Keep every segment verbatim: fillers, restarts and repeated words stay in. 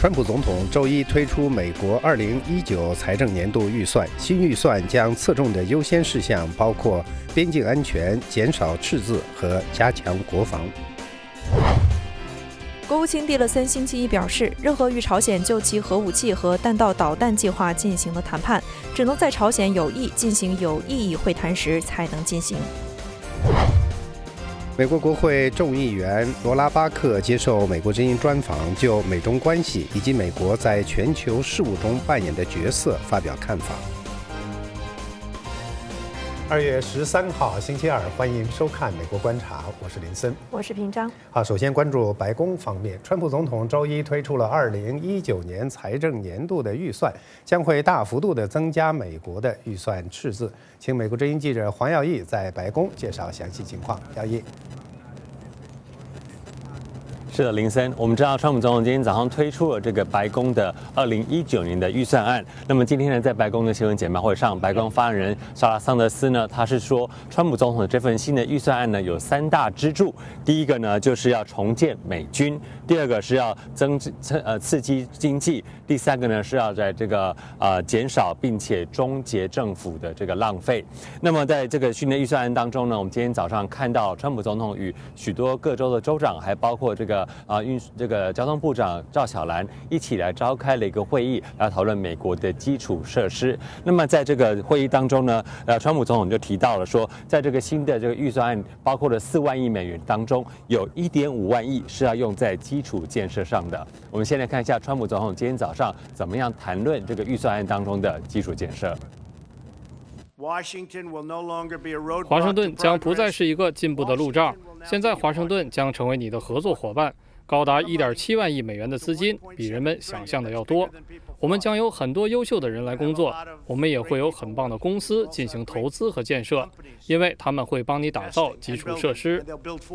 川普总统周一推出美国二零一九财政年度预算，新预算将侧重的优先事项包括边境安全、减少赤字和加强国防。 国务卿蒂勒森星期一表示，任何与朝鲜就其核武器和弹道导弹计划进行的谈判，只能在朝鲜有意进行有意义会谈时才能进行。 美国国会众议员罗拉巴克接受美国之音专访，就美中关系以及美国在全球事务中扮演的角色发表看法。二月十三号星期二，欢迎收看《美国观察》，我是林森， 我是平章。 好，首先关注白宫方面，川普总统周一推出了二零一九年财政年度的预算，将会大幅度的增加美国的预算赤字。请美国之音记者黄耀义在白宫介绍详细情况。耀义。 是的，林森，我们知道川普总统今天早上推出了这个白宫的二零一九年的预算案。那么今天呢，在白宫的新闻简报会上，白宫发言人莎拉桑德斯呢，他是说，川普总统的这份新的预算案呢有三大支柱。第一个呢，就是要重建美军；第二个是要增呃刺激经济；第三个呢，是要在这个呃减少并且终结政府的这个浪费。那么在这个新的预算案当中呢，我们今天早上看到川普总统与许多各州的州长，还包括这个。啊，运这个交通部长赵小兰一起来召开了一个会议，来讨论美国的基础设施。那么在这个会议当中呢，呃，川普总统就提到了说，在这个新的这个预算案包括了四万亿美元当中，有一点五万亿是要用在基础建设上的。我们先来看一下川普总统今天早上怎么样谈论这个预算案当中的基础建设。 华盛顿将不再是一个进步的路障，现在华盛顿将成为你的合作伙伴。高达 一点七万亿美元的资金，比人们想象的要多。我们将有很多优秀的人来工作，我们也会有很棒的公司进行投资和建设，因为他们会帮你打造基础设施。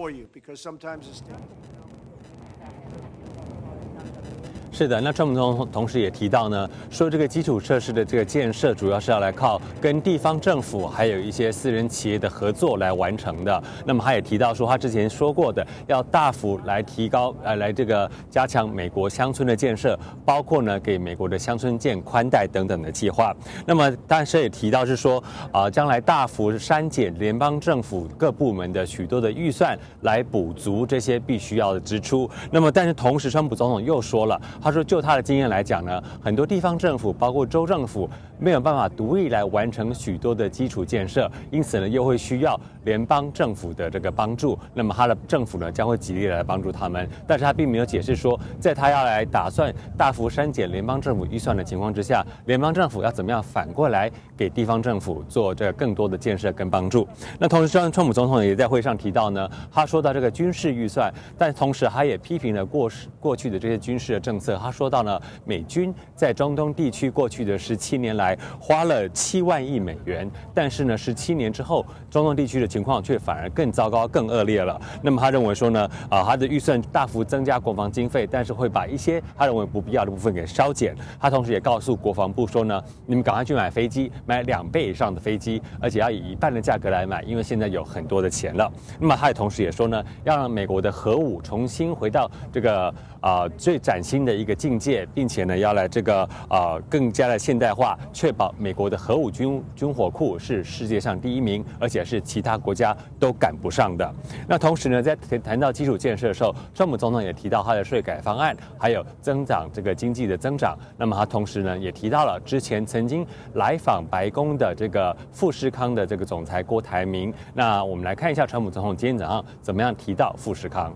是的，那川普总统同时也提到呢，说这个基础设施的这个建设主要是要来靠跟地方政府还有一些私人企业的合作来完成的。那么他也提到说，他之前说过的要大幅来提高呃来这个加强美国乡村的建设，包括呢给美国的乡村建宽带等等的计划。那么但是也提到是说啊、呃，将来大幅删减联邦政府各部门的许多的预算来补足这些必须要的支出。那么但是同时，川普总统又说了。他说，就他的经验来讲呢，很多地方政府，包括州政府，没有办法独立来完成许多的基础建设，因此呢，又会需要联邦政府的这个帮助。那么他的政府呢，将会极力来帮助他们。但是他并没有解释说，在他要来打算大幅删减联邦政府预算的情况之下，联邦政府要怎么样反过来给地方政府做这个更多的建设跟帮助。那同时，川普总统也在会上提到呢，他说到这个军事预算，但同时他也批评了过过去的这些军事的政策。他说到呢，美军在中东地区过去的十七年来花了七万亿美元，但是呢，十七年之后，中东地区的情况却反而更糟糕、更恶劣了。那么他认为说呢，啊、呃，他的预算大幅增加国防经费，但是会把一些他认为不必要的部分给削减。他同时也告诉国防部说呢，你们赶快去买飞机，买两倍以上的飞机，而且要以一半的价格来买，因为现在有很多的钱了。那么他也同时也说呢，要让美国的核武重新回到这个啊、呃、最崭新的一个境界，并且呢，要来这个呃更加的现代化，确保美国的核武军军火库是世界上第一名，而且是其他国家都赶不上的。那同时呢，在谈到基础建设的时候，川普总统也提到他的税改方案，还有增长这个经济的增长。那么他同时呢，也提到了之前曾经来访白宫的这个富士康的这个总裁郭台铭。那我们来看一下川普总统今天早上怎么样提到富士康。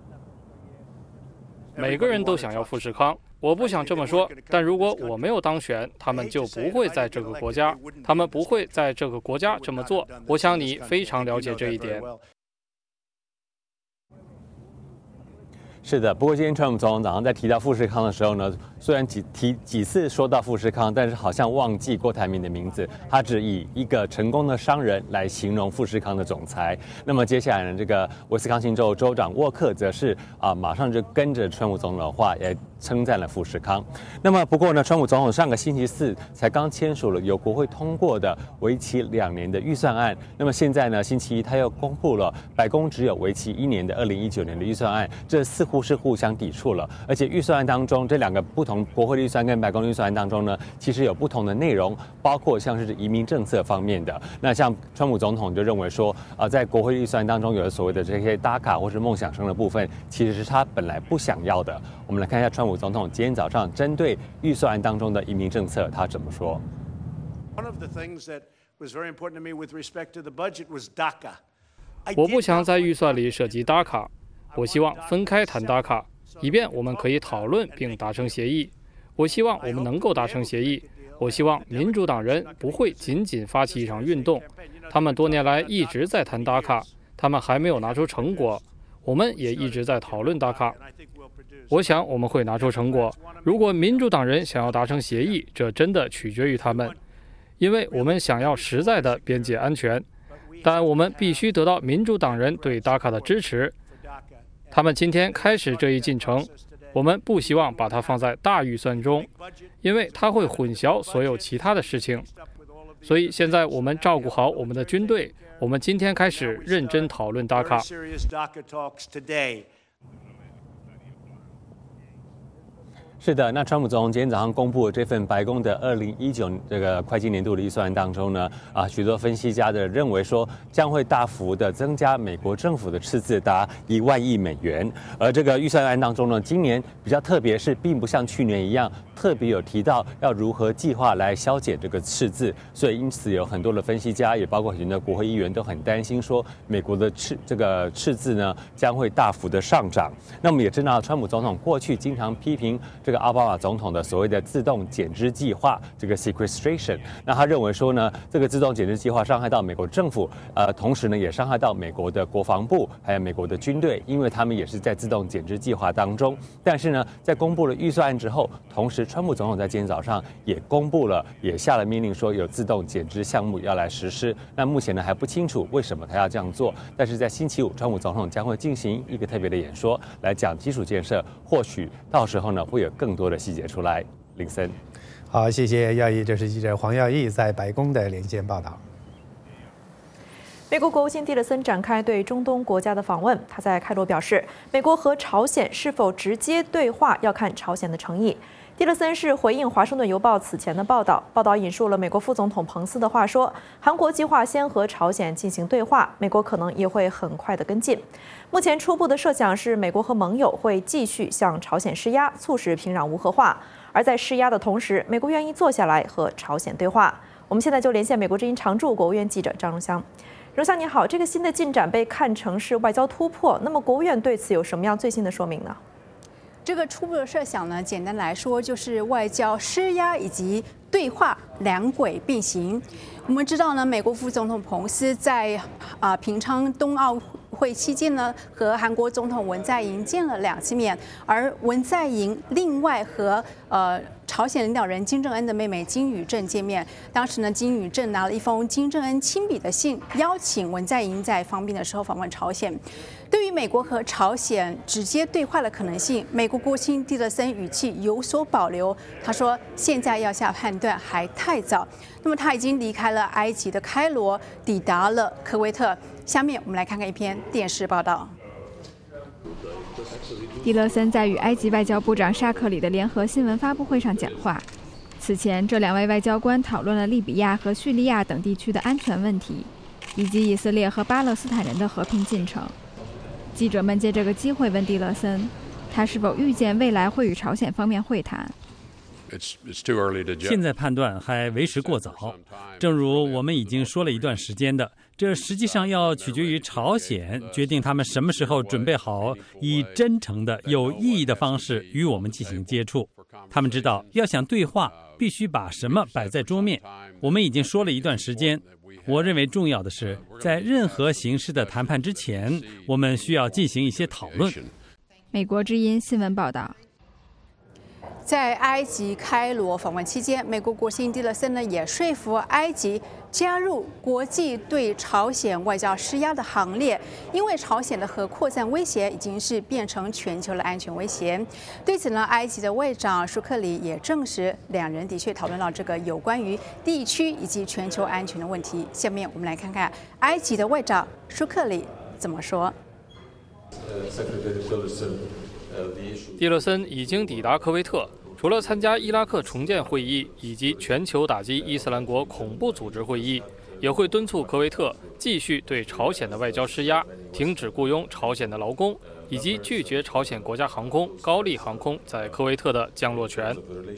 每个人都想要富士康，我不想这么说，但如果我没有当选，他们就不会在这个国家，他们不会在这个国家这么做。我想你非常了解这一点。 是的，不过今天川普总统早上在提到富士康的时候呢， 虽然几提几次说到富士康，但是好像忘记郭台铭的名字。他只以一个成功的商人来形容富士康的总裁。那么接下来呢，这个威斯康星州州长沃克则是啊，马上就跟着川普总统的话，也称赞了富士康。那么不过呢，川普总统上个星期四才刚签署了由国会通过的为期两年的预算案。那么现在呢，星期一他又公布了白宫只有为期一年的二零一九年的预算案，这似乎是互相抵触了。而且预算案当中，这两个不同从国会的预算跟白宫的预算案当中呢，其实有不同的内容，包括像是移民政策方面的。那像川普总统就认为说，啊、呃，在国会预算当中有所谓的这些打卡或是梦想生的部分，其实是他本来不想要的。我们来看一下川普总统今天早上针对预算案当中的移民政策，他怎么说。 One of the things that was very important to me with respect to the budget was DACA. 我不想在预算里涉及打卡，我希望分开谈打卡。以便我们可以讨论并达成协议。我希望我们能够达成协议。我希望民主党人不会仅仅发起一场运动，他们多年来一直在谈打卡，他们还没有拿出成果。我们也一直在讨论打卡。我想我们会拿出成果。如果民主党人想要达成协议，这真的取决于他们，因为我们想要实在的边界安全，但我们必须得到民主党人对打卡的支持。他们今天开始这一进程，我们不希望把它放在大预算中，因为它会混淆所有其他的事情。所以现在我们照顾好我们的军队，我们今天开始认真讨论打卡。 是的，那川普总统今天早上公布的这份白宫的二零一九这个会计年度的预算案当中呢，啊，许多分析家的认为说将会大幅的增加美国政府的赤字达一万亿美元。而这个预算案当中呢，今年比较特别是，并不像去年一样特别有提到要如何计划来削减这个赤字，所以因此有很多的分析家，也包括很多国会议员都很担心说，美国的赤这个赤字呢将会大幅的上涨。那我们也知道，川普总统过去经常批评这个奥巴马总统的所谓的自动减支计划，这个 sequestration， 那他认为说呢，这个自动减支计划伤害到美国政府，呃，同时呢也伤害到美国的国防部还有美国的军队，因为他们也是在自动减支计划当中。但是呢，在公布了预算案之后，同时川普总统在今天早上也公布了，也下了命令说有自动减支项目要来实施。那目前呢还不清楚为什么他要这样做，但是在星期五，川普总统将会进行一个特别的演说，来讲基础建设，或许到时候呢会有更多的细节出来。林森， 好，谢谢耀义，这是记者黄耀义在白宫的连线报道。 美国国务卿蒂勒森展开对中东国家的访问，他在开罗表示，美国和朝鲜是否直接对话要看朝鲜的诚意。蒂勒森是回应《华盛顿邮报》此前的报道，报道引述了美国副总统彭斯的话说，韩国计划先和朝鲜进行对话，美国可能也会很快的跟进。目前初步的设想是，美国和盟友会继续向朝鲜施压，促使平壤无核化。而在施压的同时，美国愿意坐下来和朝鲜对话。我们现在就连线美国之音常驻国务院记者张荣香。荣香你好，这个新的进展被看成是外交突破，那么国务院对此有什么样最新的说明呢？ 这个初步的设想呢，简单来说就是外交施压以及对话两轨并行。我们知道呢，美国副总统彭斯在啊、呃、平昌冬奥会期间呢，和韩国总统文在寅见了两次面，而文在寅另外和呃朝鲜领导人金正恩的妹妹金宇镇见面。当时呢，金宇镇拿了一封金正恩亲笔的信，邀请文在寅在方便的时候访问朝鲜。对于美国和朝鲜直接对话的可能性，美国国务卿蒂勒森语气有所保留。他说，现在要下判断还太早。那么他已经离开了埃及的开罗，抵达了科威特。下面我们来看看一篇电视报道。 蒂勒森在与埃及外交部长沙克里的联合新闻发布会上讲话。此前，这两位外交官讨论了利比亚和叙利亚等地区的安全问题，以及以色列和巴勒斯坦人的和平进程。记者们借这个机会问蒂勒森，他是否预见未来会与朝鲜方面会谈。 现在判断还为时过早，正如我们已经说了一段时间的，这实际上要取决于朝鲜决定他们什么时候准备好以真诚的、有意义的方式与我们进行接触。他们知道，要想对话，必须把什么摆在桌面。我们已经说了一段时间。我认为重要的是，在任何形式的谈判之前，我们需要进行一些讨论。 美国之音新闻报道。 在埃及开罗访问期间，美国国卿蒂勒森呢也说服埃及加入国际对朝鲜外交施压的行列，因为朝鲜的核扩散威胁已经是变成全球的安全威胁。对此呢，埃及的外长舒克里也证实，两人的确讨论到这个有关于地区以及全球安全的问题。下面我们来看看埃及的外长舒克里怎么说。 蒂勒森已经抵达科威特，除了参加伊拉克重建会议以及全球打击伊斯兰国恐怖组织会议，也会敦促科威特继续对朝鲜的外交施压，停止雇佣朝鲜的劳工，以及拒绝朝鲜国家航空高丽航空在科威特的降落权。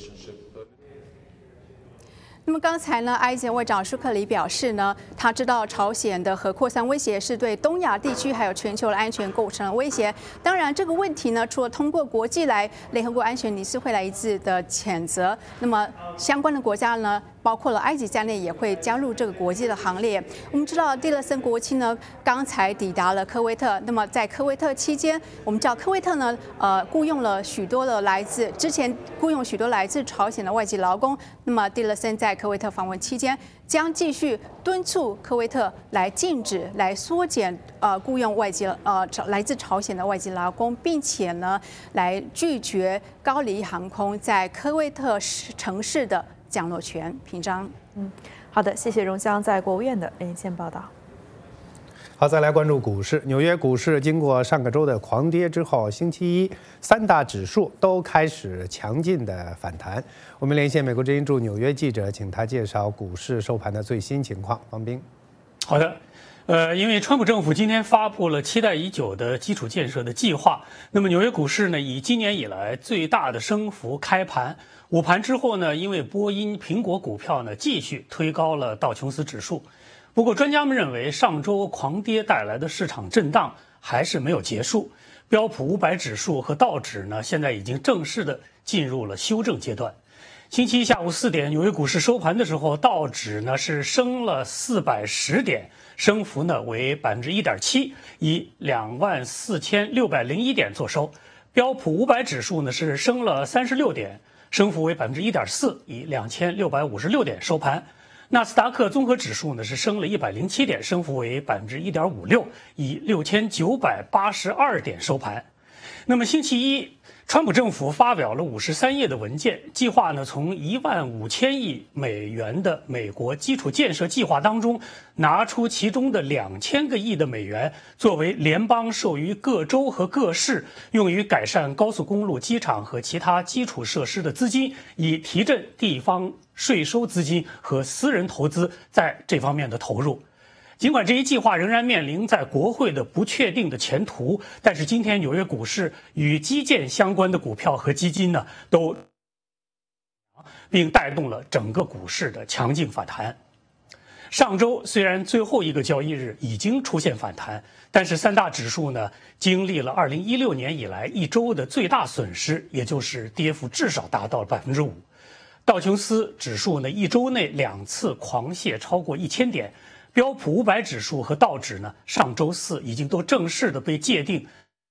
那么刚才呢，埃及外长舒克里表示呢，他知道朝鲜的核扩散威胁是对东亚地区还有全球的安全构成了威胁。当然，这个问题呢，除了通过国际来联合国安全理事会来一致的谴责，那么相关的国家呢，包括了埃及在内，也会加入这个国际的行列。我们知道，蒂勒森国卿呢，刚才抵达了科威特。那么在科威特期间，我们知道科威特呢，呃，雇佣了许多的来自之前雇佣许多来自朝鲜的外籍劳工。那么蒂勒森在科威特访问期间，将继续敦促科威特来禁止、来缩减呃雇佣外籍呃来自朝鲜的外籍劳工，并且呢，来拒绝高丽航空在科威特城市的降落权。平章， 嗯，好的，谢谢荣香在国务院的连线报道。 好，再来关注股市。纽约股市经过上个周的狂跌之后，星期一三大指数都开始强劲的反弹。我们连线美国之音驻纽约记者，请他介绍股市收盘的最新情况。方斌， 好的。呃，因为川普政府今天发布了期待已久的基础建设的计划，那么纽约股市呢，以今年以来最大的升幅开盘。午盘之后呢，因为波音、苹果股票呢继续推高了道琼斯指数。不过，专家们认为上周狂跌带来的市场震荡还是没有结束。标普五百指数和道指呢，现在已经正式的进入了修正阶段。星期一下午四点，纽约股市收盘的时候，道指呢是升了四百十点，升幅呢为百分之一点七，以两万四千六百零一点作收。标普五百指数呢是升了三十六点，升幅为百分之一点四，以两千六百五十六点收盘。纳斯达克综合指数呢是升了一百零七点，升幅为百分之一点五六，以六千九百八十二点收盘。那么星期一，川普政府发表了五十三页的文件，计划呢从一万五千亿美元的美国基础建设计划当中拿出其中的两千个亿的美元，作为联邦授予各州和各市用于改善高速公路、机场和其他基础设施的资金，以提振地方税收资金和私人投资在这方面的投入。尽管这一计划仍然面临在国会的不确定的前途，但是今天纽约股市与基建相关的股票和基金呢，都并带动了整个股市的强劲反弹。上周虽然最后一个交易日已经出现反弹，但是三大指数呢经历了二零一六年以来一周的最大损失，也就是跌幅至少达到了百分之五。道琼斯指数呢一周内两次狂泻超过一千点。标普五百指数和道指呢，上周四已经都正式的被界定，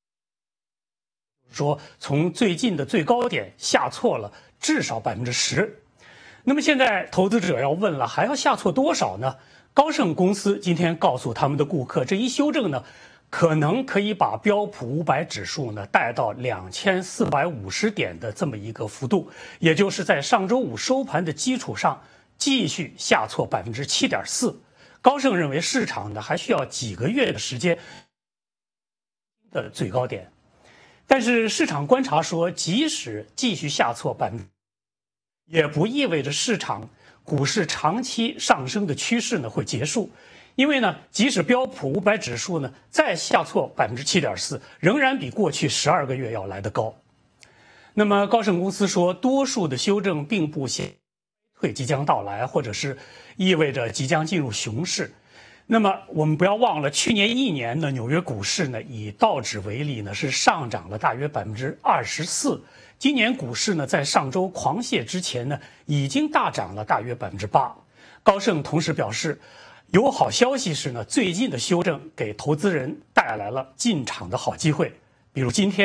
说从最近的最高点下挫了至少百分之十。那么现在投资者要问了，还要下挫多少呢？高盛公司今天告诉他们的顾客，这一修正呢，可能可以把标普五百指数呢带到两千四百五十点的这么一个幅度，也就是在上周五收盘的基础上继续下挫百分之七点四。高盛认为市场呢还需要几个月的时间的最高点，但是市场观察说，即使继续下挫百分之，也不意味着市场股市长期上升的趋势呢会结束，因为呢，即使标普五百指数呢再下挫百分之七点四，仍然比过去十二个月要来得高。那么高盛公司说，多数的修正并不显会即将到来，或者是意味着即将进入熊市。那么我们不要忘了，去年一年呢，纽约股市呢以道指为例呢是上涨了大约百分之二十四。今年股市呢在上周狂泻之前呢已经大涨了大约百分之八。高盛同时表示，有好消息是呢，最近的修正给投资人带来了进场的好机会，比如今天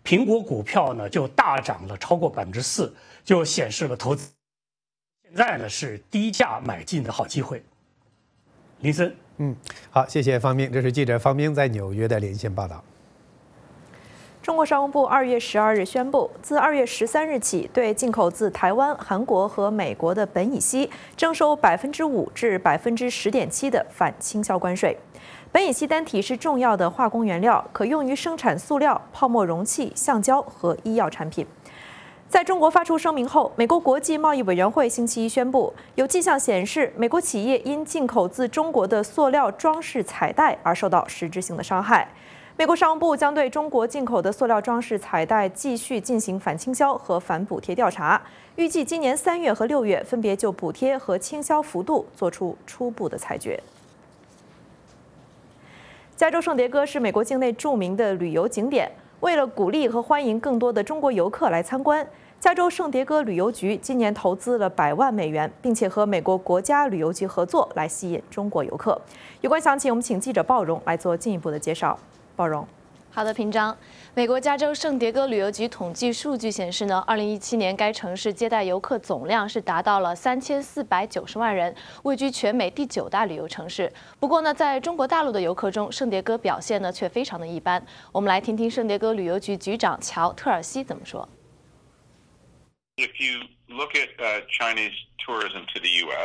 苹果股票呢就大涨了超过百分之四，就显示了投资现在呢是低价买进的好机会。林森， 嗯，好，谢谢方明，这是记者方明在纽约的连线报道。 中国商务部二月十二日宣布，自二月十三日起，对进口自台湾、韩国和美国的苯乙烯征收百分之五至百分之十点七的反倾销关税。苯乙烯单体是重要的化工原料，可用于生产塑料、泡沫容器、橡胶和医药产品。在中国发出声明后，美国国际贸易委员会星期一宣布，有迹象显示，美国企业因进口自中国的塑料装饰彩带而受到实质性的伤害。美国商务部将对中国进口的塑料装饰彩带继续进行反倾销和反补贴调查，预计今年三月和六月分别就补贴和倾销幅度做出初步的裁决。加州圣迭戈是美国境内著名的旅游景点，为了鼓励和欢迎更多的中国游客来参观，加州圣迭戈旅游局今年投资了百万美元，并且和美国国家旅游局合作来吸引中国游客。有关详情，我们请记者鲍荣来做进一步的介绍。包容， 好的，平章。美国加州圣迭戈旅游局统计数据显示呢，二零一七年该城市接待游客总量是达到了三千四百九十万人，位居全美第九大旅游城市。不过呢，在中国大陆的游客中，圣迭戈表现呢却非常的一般。我们来听听圣迭戈旅游局局长乔特尔西怎么说。 If you look at uh, Chinese tourism to the U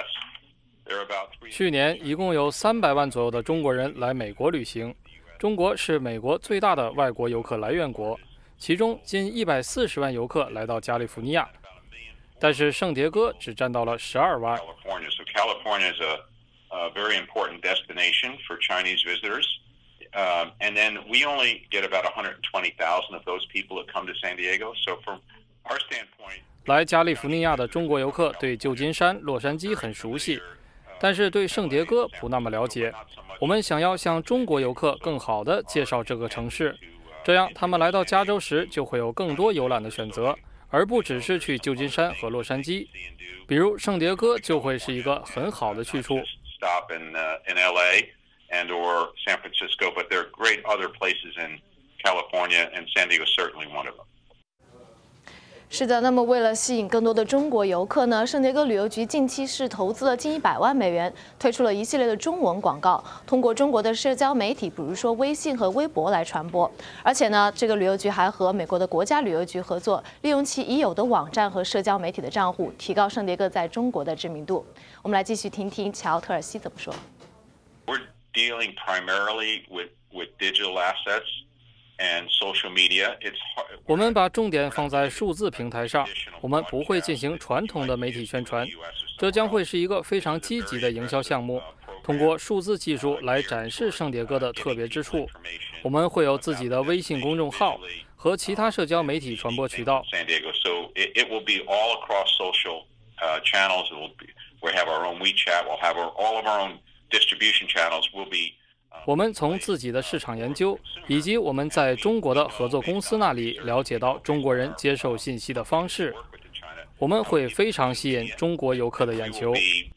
S, 去年一共有三百万左右的中国人来美国旅行。中国是美国最大的外国游客来源国，其中近一百四十万游客来到加利福尼亚，但是圣迭戈只占到了十二万。 California is a, a very important destination for Chinese visitors, um, and then we only get about one hundred twenty thousand of those people that come to San Diego. So from our standpoint, 来加利福尼亚的中国游客对旧金山、洛杉矶很熟悉，但是对圣迭戈不那么了解。我们想要向中国游客更好地介绍这个城市，这样他们来到加州时就会有更多游览的选择，而不只是去旧金山和洛杉矶。比如圣迭戈就会是一个很好的去处。 Stop in in L A and or San Francisco, but there are great other places in California, and San Diego is certainly one of them. 是的，那么为了吸引更多的中国游客呢，圣迭戈旅游局近期是投资了近一百万美元，推出了一系列的中文广告，通过中国的社交媒体，比如说微信和微博来传播。而且呢，这个旅游局还和美国的国家旅游局合作，利用其已有的网站和社交媒体的账户，提高圣迭戈在中国的知名度。我们来继续听听乔特尔西怎么说。 We're dealing primarily with with digital assets. And social media, it's hard. 我们把重点放在数字平台上，我们不会进行传统的媒体宣传，这将会是一个非常积极的营销项目，通过数字技术来展示圣迭戈的特别之处。我们会有自己的微信公众号和其他社交媒体传播渠道。 San Diego, so it, it will be all across social uh, channels. It will be, we have our own WeChat. We'll have our, all of our own distribution channels. Will be. 我们从自己的市场研究以及我们在中国的合作公司那里了解到中国人接受信息的方式，我们会非常吸引中国游客的眼球。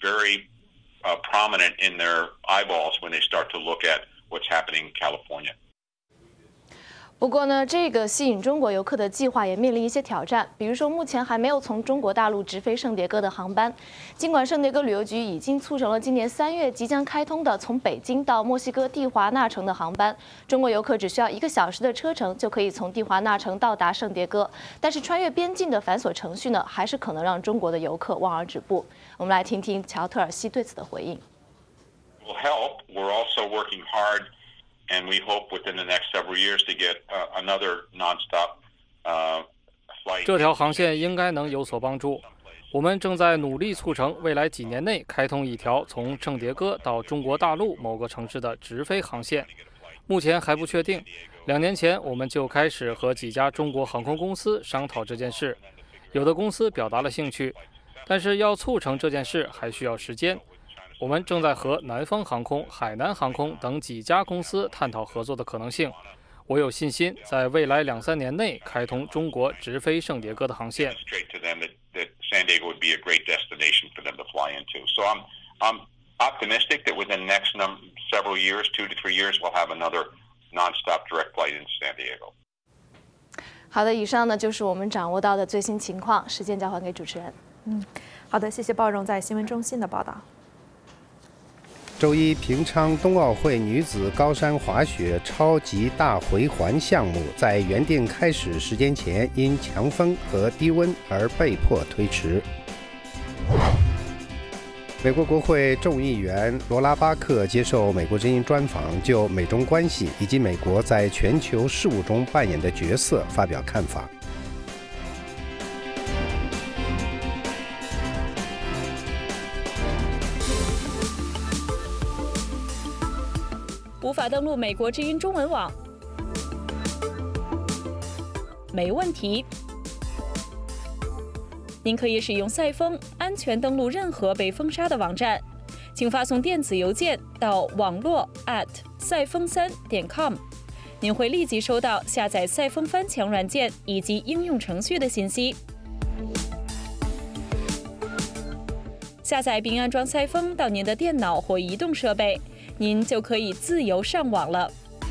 不过呢，这个吸引中国游客的计划也面临一些挑战，比如说目前还没有从中国大陆直飞圣迭戈的航班。尽管圣迭戈旅游局已经促成了今年三月即将开通的从北京到墨西哥蒂华纳城的航班，中国游客只需要一个小时的车程就可以从蒂华纳城到达圣迭戈。但是穿越边境的繁琐程序呢，还是可能让中国的游客望而止步。我们来听听乔特尔西对此的回应。 Will help. We're also working hard.And we hope within the next several years to get uh, another nonstop uh, flight. 这条航线应该能有所帮助。我们正在努力促成未来几年内开通一条从圣迭戈到中国大陆某个城市的直飞航线。目前还不确定。两年前我们就开始和几家中国航空公司商讨这件事，有的公司表达了兴趣，但是要促成这件事还需要时间。我们正在和南方航空、海南航空等几家公司探讨合作的可能性。我有信心，在未来两三年内开通中国直飞圣迭戈的航线。 San Diego would be a great destination for them to fly into. So I'm I'm optimistic that within the next num- several years, two to three years, we'll have another nonstop direct flight into San Diego. 好的，以上呢就是我们掌握到的最新情况，时间交还给主持人。 嗯，好的，谢谢鲍荣在新闻中心的报道。 周一，平昌冬奥会女子高山滑雪超级大回环项目在原定开始时间前因强风和低温而被迫推迟。美国国会众议员罗拉巴克接受美国之音专访，就美中关系以及美国在全球事务中扮演的角色发表看法。 无法登录美国之音中文网？没问题。您可以使用赛风安全登录任何被封杀的网站，请发送电子邮件到网络 at 赛风三点 com， 您会立即收到下载赛风翻墙软件以及应用程序的信息。下载并安装赛风到您的电脑或移动设备，您就可以自由上网了。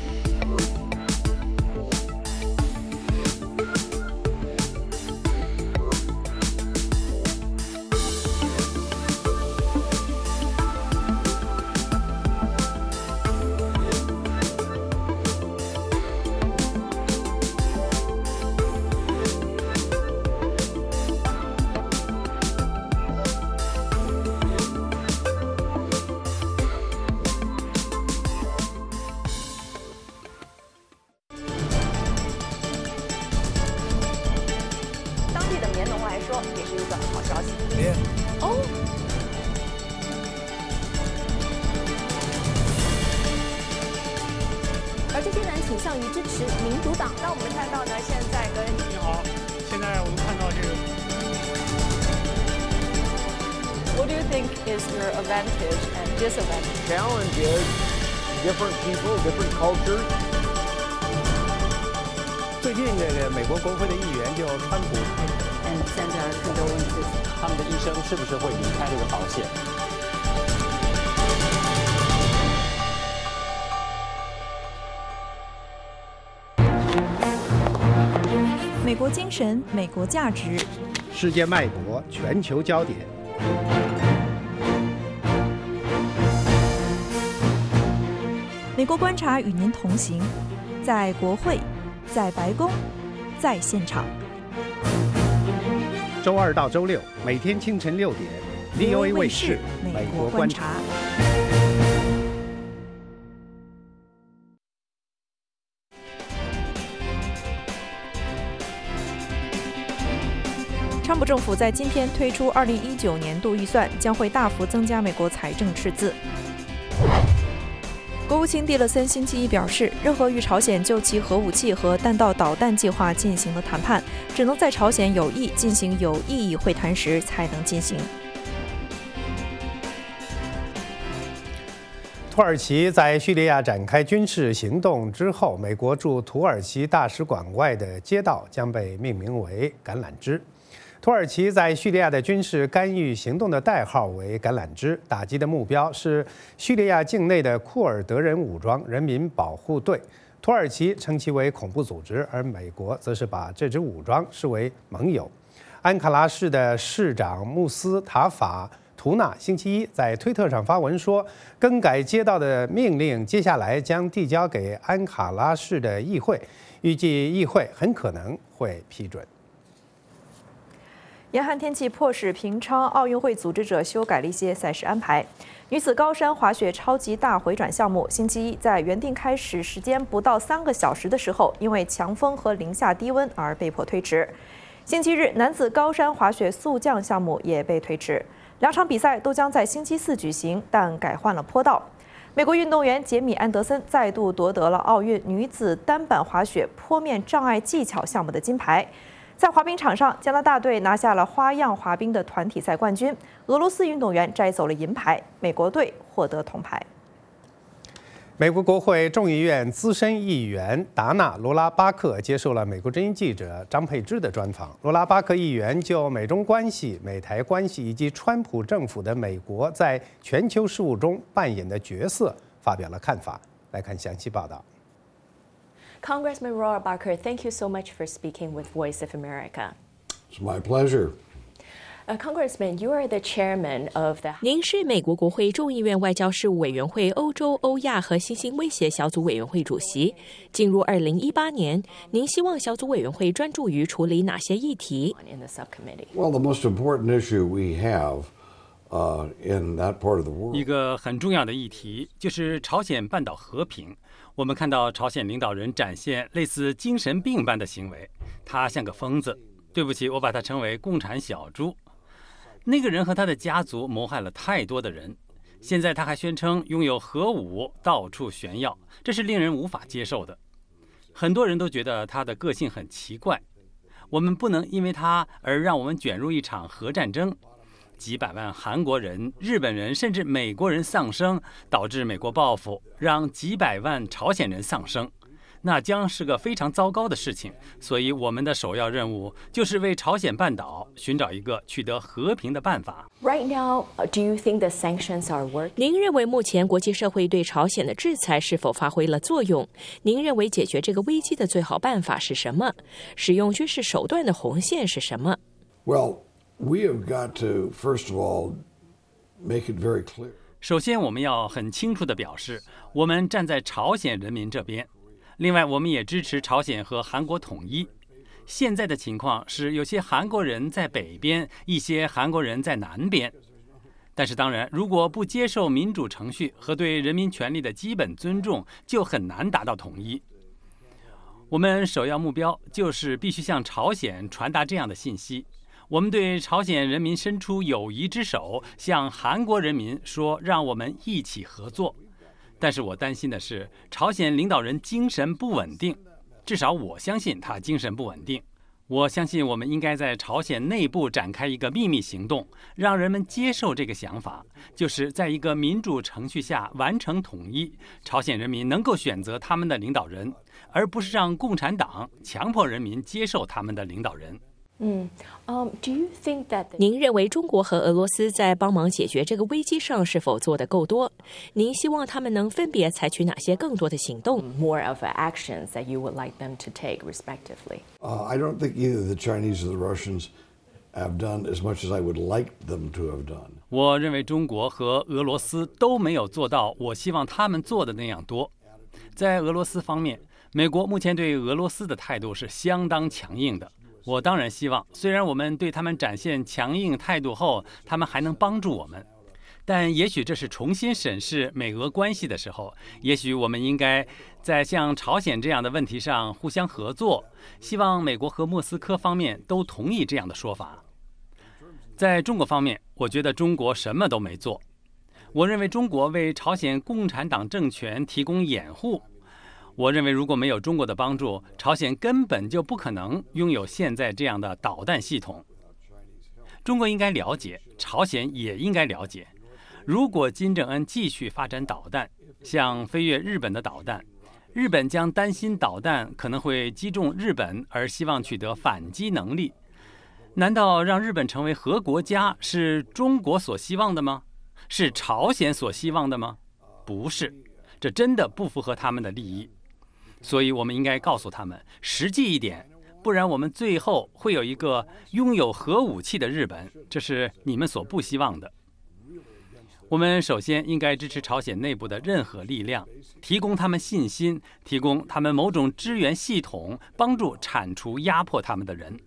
What do you think is your advantage and disadvantage? Challenge is different people, different cultures. 最近这个美国国会的议员就川普 And send our condolences. 他们的医生是不是会离开这个保险？ 美国精神，美国价值， 世界脉搏，全球焦点。 美国观察与您同行，在国会，在白宫，在现场。 周二到周六，每天清晨六点 ，V O A 卫视《美国观察》。 川普政府在今天推出二零一九年度预算，将会大幅增加美国财政赤字。国务卿蒂勒森星期一表示，任何与朝鲜就其核武器和弹道导弹计划进行的谈判，只能在朝鲜有意进行有意义会谈时才能进行。 土耳其在叙利亚展开军事行动之后，美国驻土耳其大使馆外的街道将被命名为橄榄枝。土耳其在叙利亚的军事干预行动的代号为橄榄枝，打击的目标是叙利亚境内的库尔德人武装人民保护队。土耳其称其为恐怖组织，而美国则是把这支武装视为盟友。安卡拉市的市长穆斯塔法图纳星期一在推特上发文说，更改街道的命令接下来将递交给安卡拉市的议会，预计议会很可能会批准。 严寒天气迫使平昌奥运会组织者修改了一些赛事安排。女子高山滑雪超级大回转项目星期一在原定开始时间不到三个小时的时候，因为强风和零下低温而被迫推迟。星期日，男子高山滑雪速降项目也被推迟。两场比赛都将在星期四举行，但改换了坡道。美国运动员杰米·安德森再度夺得了奥运女子单板滑雪坡面障碍技巧项目的金牌。在滑冰场上，加拿大队拿下了花样滑冰的团体赛冠军，俄罗斯运动员摘走了银牌，美国队获得铜牌。 美国国会众议院资深议员达纳·罗拉巴克接受了美国之音记者张佩芝的专访。罗拉巴克议员就美中关系、美台关系以及川普政府的美国在全球事务中扮演的角色发表了看法。来看详细报道。 Congressman Rohrabacher, thank you so much for speaking with Voice of America. It's my pleasure. Uh, Congressman, you are the chairman of the. 您是美国国会众议院外交事务委员会欧洲、欧亚和新兴威胁小组委员会主席。进入二零一八年，您希望小组委员会专注于处理哪些议题 in the subcommittee? Well, the most important issue we have uh, in that part of the world. 一个很重要的议题就是朝鲜半岛和平。我们看到朝鲜领导人展现类似精神病般的行为，他像个疯子。对不起，我把他称为共产小猪。那个人和他的家族谋害了太多的人，现在他还宣称拥有核武，到处炫耀，这是令人无法接受的。很多人都觉得他的个性很奇怪。我们不能因为他而让我们卷入一场核战争。几百万韩国人、日本人甚至美国人丧生，导致美国报复，让几百万朝鲜人丧生。那将是个非常糟糕的事情，所以我们的首要任务就是为朝鲜半岛寻找一个取得和平的办法。 Right now, do you think the sanctions are working? 您认为目前国际社会对朝鲜的制裁是否发挥了作用？您认为解决这个危机的最好办法是什么？使用军事手段的红线是什么 Well, we have got to, first of all, make it very clear. 首先，我们要很清楚地表示，我们站在朝鲜人民这边。另外，我们也支持朝鲜和韩国统一。现在的情况是，有些韩国人在北边，一些韩国人在南边。但是，当然，如果不接受民主程序和对人民权利的基本尊重，就很难达到统一。我们首要目标就是必须向朝鲜传达这样的信息：我们对朝鲜人民伸出友谊之手，向韩国人民说，让我们一起合作。但是我担心的是，朝鲜领导人精神不稳定，至少我相信他精神不稳定。我相信我们应该在朝鲜内部展开一个秘密行动，让人们接受这个想法，就是在一个民主程序下完成统一，朝鲜人民能够选择他们的领导人，而不是让共产党强迫人民接受他们的领导人。 嗯，嗯 ，Do you think that？ 您认为中国和俄罗斯在帮忙解决这个危机上是否做得够多？您希望他们能分别采取哪些更多的行动 ？More of actions that you would like them to take, respectively. Uh, I don't think either the Chinese or the Russians have done as much as I would like them to have done. 我认为中国和俄罗斯都没有做到我希望他们做的那样多。在俄罗斯方面，美国目前对俄罗斯的态度是相当强硬的。我当然希望，虽然我们对他们展现强硬态度后，他们还能帮助我们，但也许这是重新审视美俄关系的时候。也许我们应该在像朝鲜这样的问题上互相合作。希望美国和莫斯科方面都同意这样的说法。在中国方面，我觉得中国什么都没做。我认为中国为朝鲜共产党政权提供掩护。我认为，如果没有中国的帮助，朝鲜根本就不可能拥有现在这样的导弹系统。中国应该了解，朝鲜也应该了解，如果金正恩继续发展导弹，像飞越日本的导弹，日本将担心导弹可能会击中日本，而希望取得反击能力。难道让日本成为核国家是中国所希望的吗？是朝鲜所希望的吗？不是，这真的不符合他们的利益。所以我们应该告诉他们，实际一点，不然我们最后会有一个拥有核武器的日本，这是你们所不希望的。我们首先应该支持朝鲜内部的任何力量，提供他们信心，提供他们某种支援系统，帮助铲除压迫他们的人。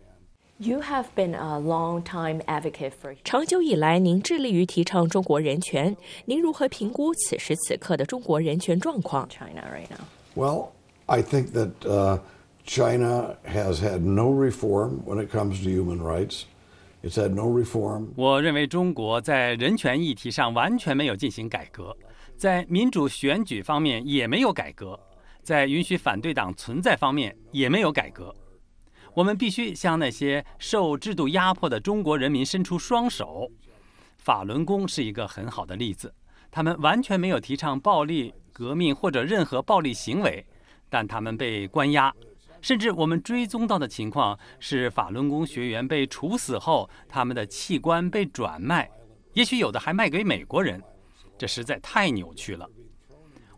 You have been a long-time advocate for. 长久以来，您致力于提倡中国人权。您如何评估此时此刻的中国人权状况 ？China right now. Well, I think that uh, China has had no reform when it comes to human rights. It's had no reform. 我认为中国在人权议题上完全没有进行改革，在民主选举方面也没有改革，在允许反对党存在方面也没有改革。我们必须向那些受制度压迫的中国人民伸出双手。法轮功是一个很好的例子，他们完全没有提倡暴力革命或者任何暴力行为，但他们被关押。甚至我们追踪到的情况是，法轮功学员被处死后，他们的器官被转卖，也许有的还卖给美国人，这实在太扭曲了。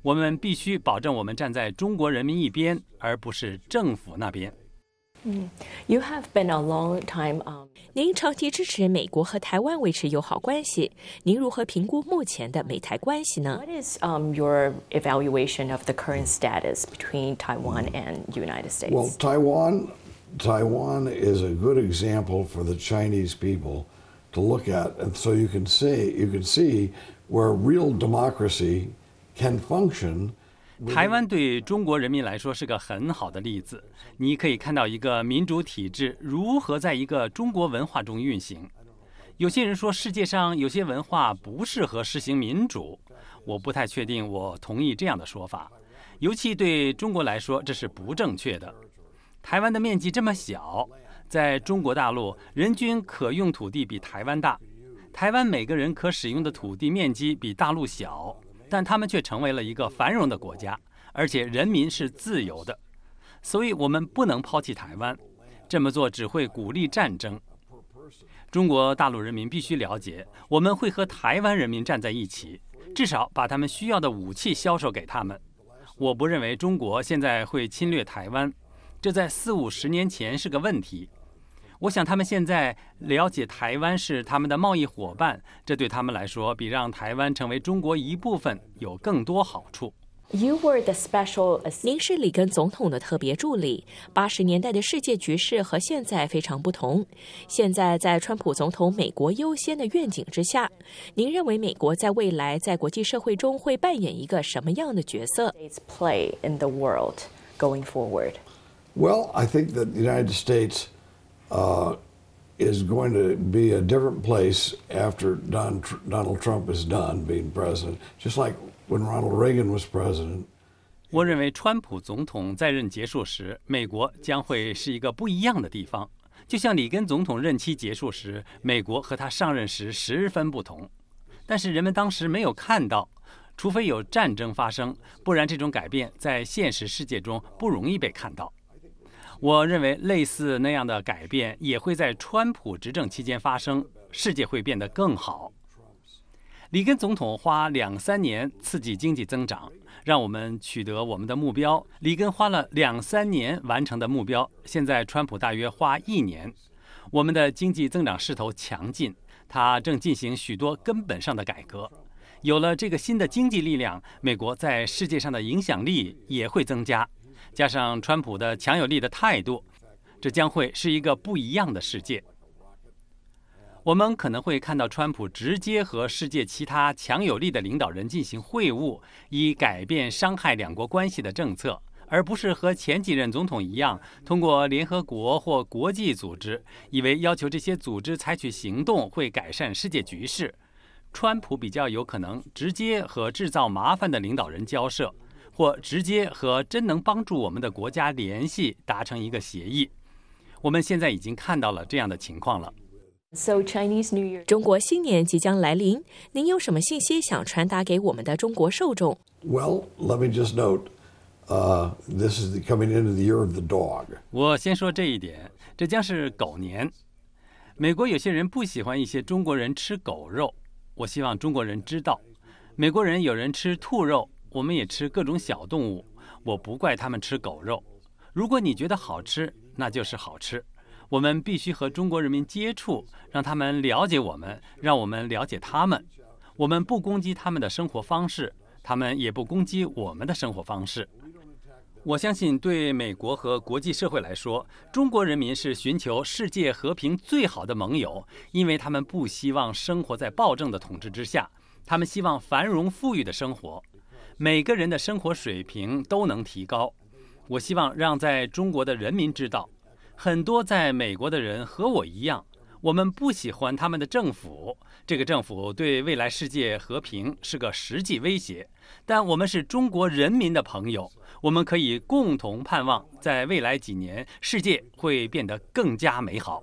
我们必须保证我们站在中国人民一边，而不是政府那边。 Mm. You have been a long time. Um... 您长期支持美国和台湾维持友好关系，您如何评估目前的美台关系呢 What is um, your evaluation of the current status between Taiwan and United States? Well, Taiwan, Taiwan is a good example for the Chinese people to look at, and so you can see you can see where real democracy can function. 台湾对中国人民来说是个很好的例子，你可以看到一个民主体制如何在一个中国文化中运行。有些人说世界上有些文化不适合实行民主，我不太确定我同意这样的说法，尤其对中国来说这是不正确的。台湾的面积这么小，在中国大陆人均可用土地比台湾大，台湾每个人可使用的土地面积比大陆小，但他们却成为了一个繁荣的国家，而且人民是自由的，所以我们不能抛弃台湾，这么做只会鼓励战争。中国大陆人民必须了解，我们会和台湾人民站在一起，至少把他们需要的武器销售给他们。我不认为中国现在会侵略台湾，这在四五十年前是个问题。我想他们现在了解台湾是他们的贸易伙伴，这对他们来说比让台湾成为中国一部分有更多好处。 You were the special. 您是里根总统的特别助理。八十年代的世界局势和现在非常不同。现在在川普总统美国优先的愿景之下，您认为美国在未来在国际社会中会扮演一个什么样的角色 Play in the world going forward. Well, I think that the United States Uh, is going to be a different place after Don, Donald Trump is done being president, just like when Ronald Reagan was president. 我认为川普总统在任结束时，美国将会是一个不一样的地方，就像里根总统任期结束时，美国和他上任时十分不同。但是人们当时没有看到，除非有战争发生，不然这种改变在现实世界中不容易被看到。我认为类似那样的改变也会在川普执政期间发生，世界会变得更好。里根总统花两三年刺激经济增长，让我们取得我们的目标。里根花了两三年完成的目标，现在川普大约花一年。我们的经济增长势头强劲，他正进行许多根本上的改革。有了这个新的经济力量，美国在世界上的影响力也会增加。加上川普的强有力的态度，这将会是一个不一样的世界。我们可能会看到川普直接和世界其他强有力的领导人进行会晤，以改变伤害两国关系的政策，而不是和前几任总统一样，通过联合国或国际组织，以为要求这些组织采取行动会改善世界局势。川普比较有可能直接和制造麻烦的领导人交涉，或直接和真能帮助我们的国家联系，达成一个协议。我们现在已经看到了这样的情况了。 So Chinese New Year. 中国新年即将来临，您有什么信息想传达给我们的中国受众 ？Well, let me just note, uh, this is the, coming into the year of the dog. 我先说这一点，这将是狗年。美国有些人不喜欢一些中国人吃狗肉，我希望中国人知道，美国人有人吃兔肉。我们也吃各种小动物，我不怪他们吃狗肉。如果你觉得好吃，那就是好吃。我们必须和中国人民接触，让他们了解我们，让我们了解他们。我们不攻击他们的生活方式，他们也不攻击我们的生活方式。我相信对美国和国际社会来说，中国人民是寻求世界和平最好的盟友，因为他们不希望生活在暴政的统治之下，他们希望繁荣富裕的生活。每个人的生活水平都能提高。我希望让在中国的人民知道，很多在美国的人和我一样，我们不喜欢他们的政府，这个政府对未来世界和平是个实际威胁。但我们是中国人民的朋友，我们可以共同盼望，在未来几年，世界会变得更加美好。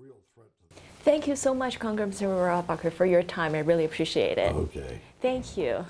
Thank you so much, Congressman Rohrabacher, for your time. I really appreciate it. Okay. Thank you.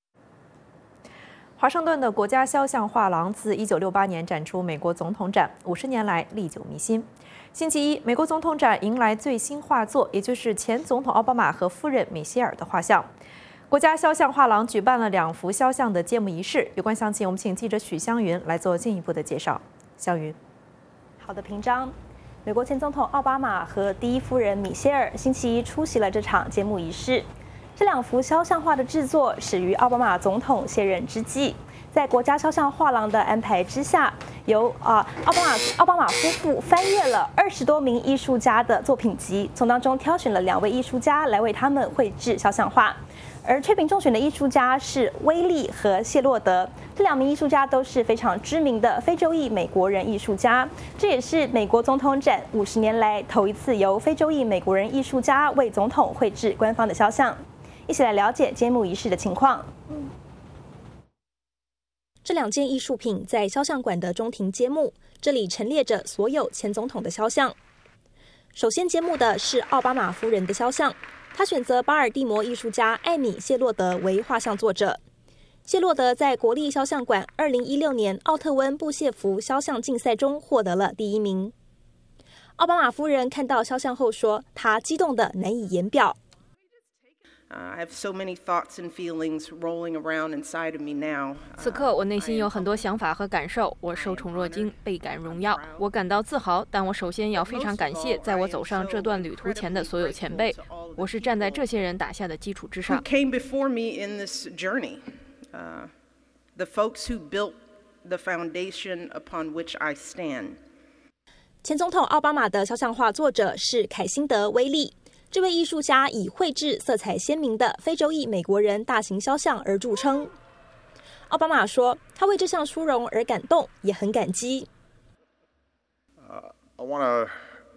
华盛顿的国家肖像画廊自一九六八年展出美国总统展，五十年来历久弥新。星期一，美国总统展迎来最新画作，也就是前总统奥巴马和夫人米歇尔的画像。 国家肖像画廊举办了两幅肖像的揭幕仪式，有关详情，我们请记者许湘云来做进一步的介绍。湘云， 好的，平章。美国前总统奥巴马和第一夫人米歇尔星期一出席了这场揭幕仪式。这两幅肖像画的制作始于奥巴马总统卸任之际，在国家肖像画廊的安排之下，由啊奥巴马奥巴马夫妇翻阅了二十多名艺术家的作品集，从当中挑选了两位艺术家来为他们绘制肖像画。而吹评中选的艺术家是威利和谢洛德，这两名艺术家都是非常知名的非洲裔美国人艺术家，这也是美国总统展五十年来头一次由非洲裔美国人艺术家为总统绘制官方的肖像。一起来了解揭幕仪式的情况。 这两件艺术品在肖像馆的中庭揭幕，这里陈列着所有前总统的肖像。首先揭幕的是奥巴马夫人的肖像。他选择巴尔的摩艺术家艾米·谢洛德为画像作者。谢洛德在国立肖像馆二零一六年奥特温布谢弗肖像竞赛中获得了第一名。奥巴马夫人看到肖像后说，她激动得难以言表。 I have so many thoughts and feelings rolling around inside of me now. 此刻，我内心有很多想法和感受。我受宠若惊，倍感荣耀。我感到自豪，但我首先要非常感谢在我走上这段旅途前的所有前辈。我是站在这些人打下的基础之上。 Who came before me in this journey? Uh, the folks who built the foundation upon which I stand. 前总统奥巴马的肖像画作者是凯辛德·威利。这位艺术家以绘制色彩鲜明的非洲裔美国人大型肖像而著称。奥巴马说，他为这项殊荣而感动，也很感激。 Uh, I want to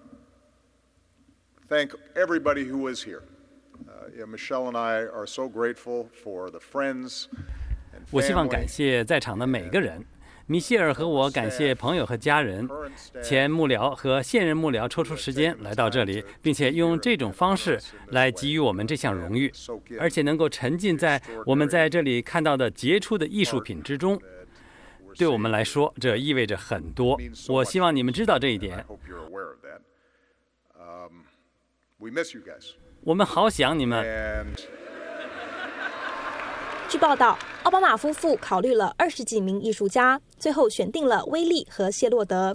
thank everybody who was here. Uh, yeah, Michelle and I are so grateful for the friends and family. 我希望感谢在场的每个人。米歇尔和我感谢朋友和家人、前幕僚和现任幕僚抽出时间来到这里，并且用这种方式来给予我们这项荣誉，而且能够沉浸在我们在这里看到的杰出的艺术品之中。对我们来说，这意味着很多。我希望你们知道这一点。我们好想你们。 据报道，奥巴马夫妇考虑了二十几名艺术家，最后选定了威利和谢洛德。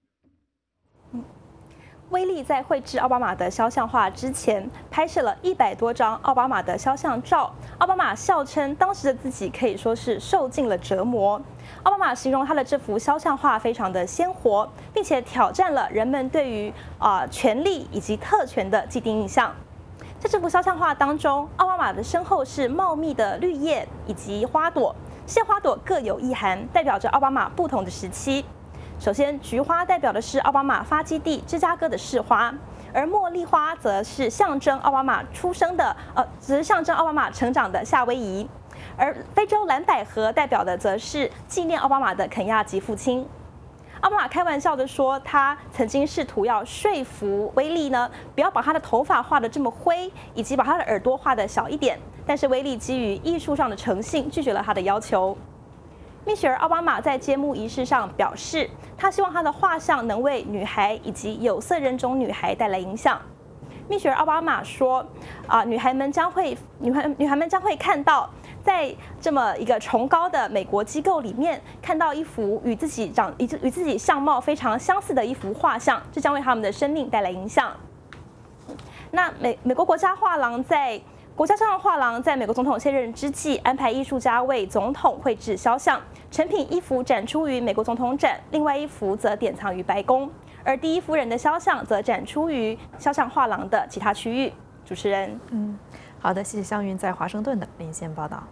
威利在绘制奥巴马的肖像画之前，拍摄了一百多张奥巴马的肖像照。奥巴马笑称，当时的自己可以说是受尽了折磨。奥巴马形容他的这幅肖像画非常的鲜活，并且挑战了人们对于啊、呃、权力以及特权的既定印象。在这幅肖像画当中，奥巴马的身后是茂密的绿叶以及花朵，这些花朵各有意涵，代表着奥巴马不同的时期。首先，菊花代表的是奥巴马发基地芝加哥的市花，而茉莉花则是象征奥巴马出生的，呃，只是象征奥巴马成长的夏威夷。而非洲蓝百合代表的则是纪念奥巴马的肯亚籍父亲。奥巴马开玩笑的说，他曾经试图要说服威利呢，不要把他的头发画得这么灰，以及把他的耳朵画得小一点。但是威利基于艺术上的诚信，拒绝了他的要求。蜜雪儿·奥巴马在揭幕仪式上表示，他希望他的画像能为女孩以及有色人种女孩带来影响。蜜雪儿·奥巴马说：“啊、呃，女孩们将会女孩女孩们将会看到。”在这么一个崇高的美国机构里面，看到一幅与自己长、与与自己相貌非常相似的一幅画像，这将为他们的生命带来影响。那美美国国家画廊在国家肖像画廊在美国总统卸任之际，安排艺术家为总统绘制肖像，成品一幅展出于美国总统展，另外一幅则典藏于白宫，而第一夫人的肖像则展出于肖像画廊的其他区域。主持人， 嗯。好的，谢谢湘云在华盛顿的连线报道。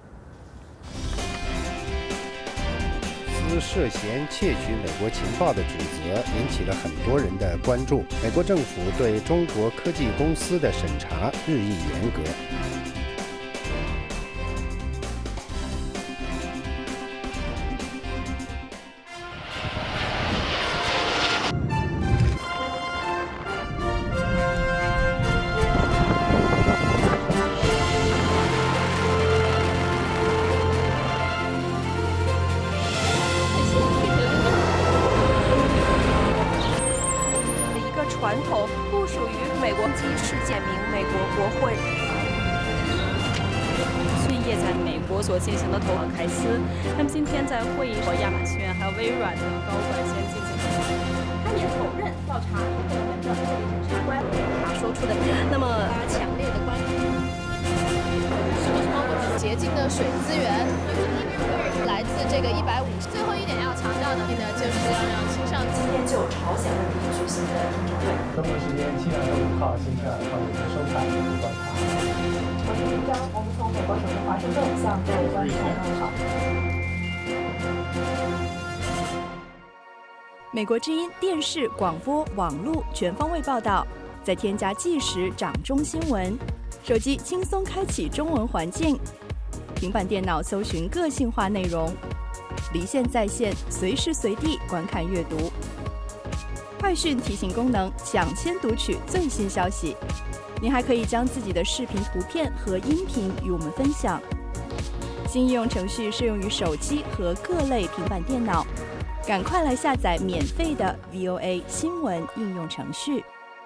斯涉嫌窃取美国情报的指责引起了很多人的关注。美国政府对中国科技公司的审查日益严格。 传统不属于美国及世界名美国国会。 国所进行的投凯斯，他们今天在会议和亚马逊还有微软的高管先进行了。 他也否认调查部门的这一审查官他说出的，那么强烈的关注。 什么什么洁净的水资源，来自这个一百五十。最后一点要强调的呢，就是要让青少年今天就朝鲜问题举行的听证会。 中国时间七月五号星期二欢迎收看观察。 朝鲜出招，我们从美国首都华盛顿向各位观众问好。 美国之音电视、广播、网络全方位报道，再添加即时掌中新闻，手机轻松开启中文环境，平板电脑搜寻个性化内容，离线在线，随时随地观看阅读。快讯提醒功能，抢先读取最新消息。您还可以将自己的视频、图片和音频与我们分享。新应用程序适用于手机和各类平板电脑。赶快来下载免费的 V O A 新闻应用程序。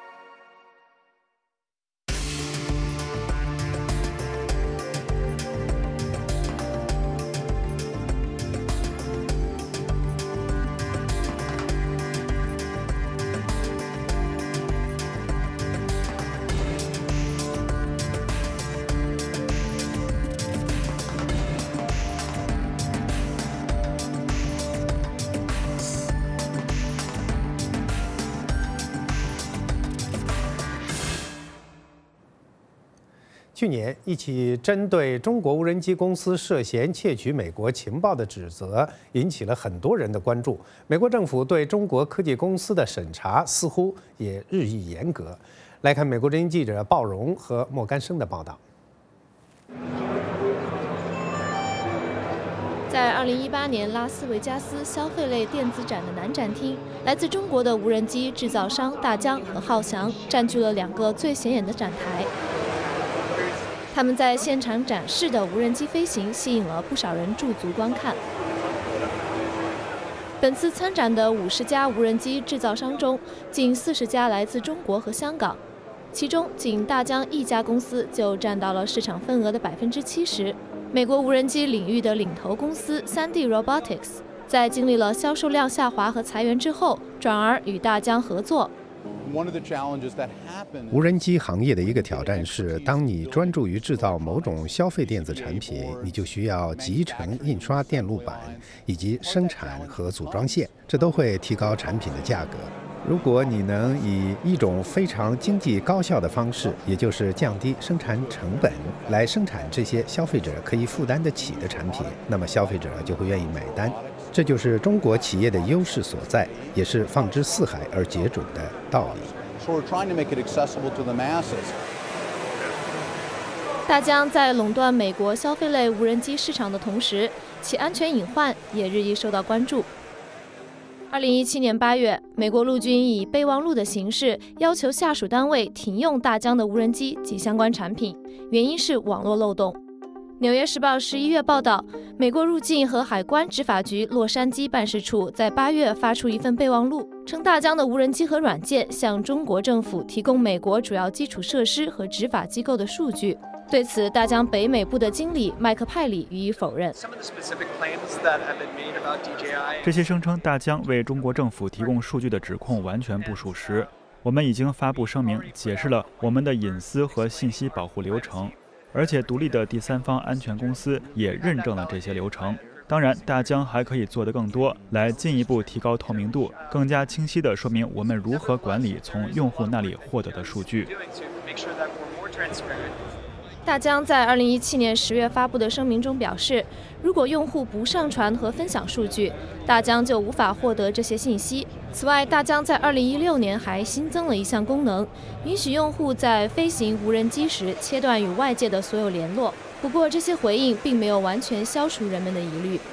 去年，一起针对中国无人机公司涉嫌窃取美国情报的指责，引起了很多人的关注。美国政府对中国科技公司的审查似乎也日益严格。来看美国之音记者鲍荣和莫干生的报道。 在二零一八年拉斯维加斯消费类电子展的南展厅，来自中国的无人机制造商大疆和浩翔占据了两个最显眼的展台。他们在现场展示的无人机飞行吸引了不少人驻足观看。本次参展的五十家无人机制造商中，近四十家来自中国和香港，其中仅大疆一家公司就占到了市场份额的百分之七十。美国无人机领域的领头公司三 D Robotics， 在经历了销售量下滑和裁员之后，转而与大疆合作。 无人机行业的一个挑战是，当你专注于制造某种消费电子产品，你就需要集成印刷电路板以及生产和组装线，这都会提高产品的价格。如果你能以一种非常经济高效的方式，也就是降低生产成本，来生产这些消费者可以负担得起的产品，那么消费者就会愿意买单。这就是中国企业的优势所在，也是放之四海而皆准的道理。 大疆在垄断美国消费类无人机市场的同时，其安全隐患也日益受到关注。二零一七年八月，美国陆军以备忘录的形式要求下属单位停用大疆的无人机及相关产品，原因是网络漏洞。纽约时报十一月报道，美国入境和海关执法局洛杉矶办事处在八月发出一份备忘录，称大疆的无人机和软件向中国政府提供美国主要基础设施和执法机构的数据。对此，大疆北美部的经理麦克派里予以否认。 这些声称大疆为中国政府提供数据的指控完全不属实。我们已经发布声明，解释了我们的隐私和信息保护流程。而且独立的第三方安全公司也认证了这些流程。当然，大疆还可以做得更多，来进一步提高透明度，更加清晰地说明我们如何管理从用户那里获得的数据。 大疆在二零一七年十月发布的声明中表示，如果用户不上传和分享数据，大疆就无法获得这些信息。此外，大疆在二零一六年还新增了一项功能，允许用户在飞行无人机时切断与外界的所有联络。不过，这些回应并没有完全消除人们的疑虑。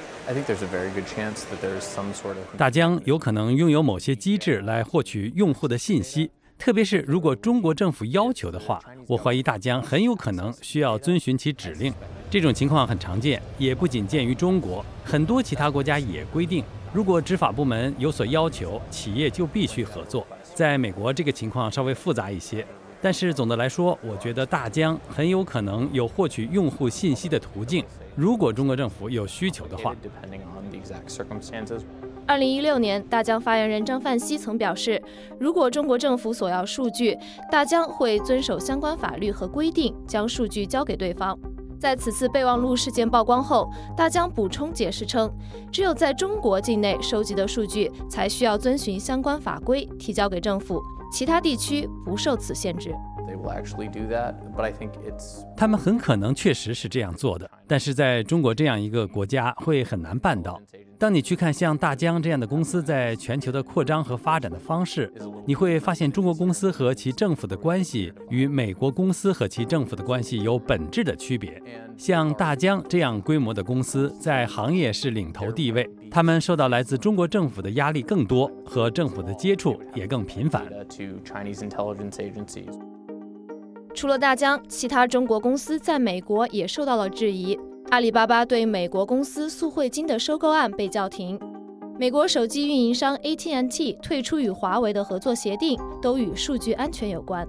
大疆有可能拥有某些机制来获取用户的信息。特别是如果中国政府要求的话，我怀疑大疆很有可能需要遵循其指令。这种情况很常见，也不仅见于中国，很多其他国家也规定，如果执法部门有所要求，企业就必须合作。在美国，这个情况稍微复杂一些，但是总的来说，我觉得大疆很有可能有获取用户信息的途径。 如果中国政府有需求的话。 二零一六年，大疆发言人张范熙曾表示，如果中国政府索要数据，大疆会遵守相关法律和规定，将数据交给对方。在此次备忘录事件曝光后，大疆补充解释称，只有在中国境内收集的数据才需要遵循相关法规提交给政府，其他地区不受此限制。 他们很可能确实是这样做的，但是在中国这样一个国家会很难办到。当你去看像大疆这样的公司在全球的扩张和发展的方式，你会发现中国公司和其政府的关系与美国公司和其政府的关系有本质的区别。像大疆这样规模的公司在行业是领头地位，他们受到来自中国政府的压力更多，和政府的接触也更频繁。 除了大疆，其他中国公司在美国也受到了质疑。阿里巴巴对美国公司速汇金的收购案被叫停，美国手机运营商 A T and T 退出与华为的合作协定，都与数据安全有关。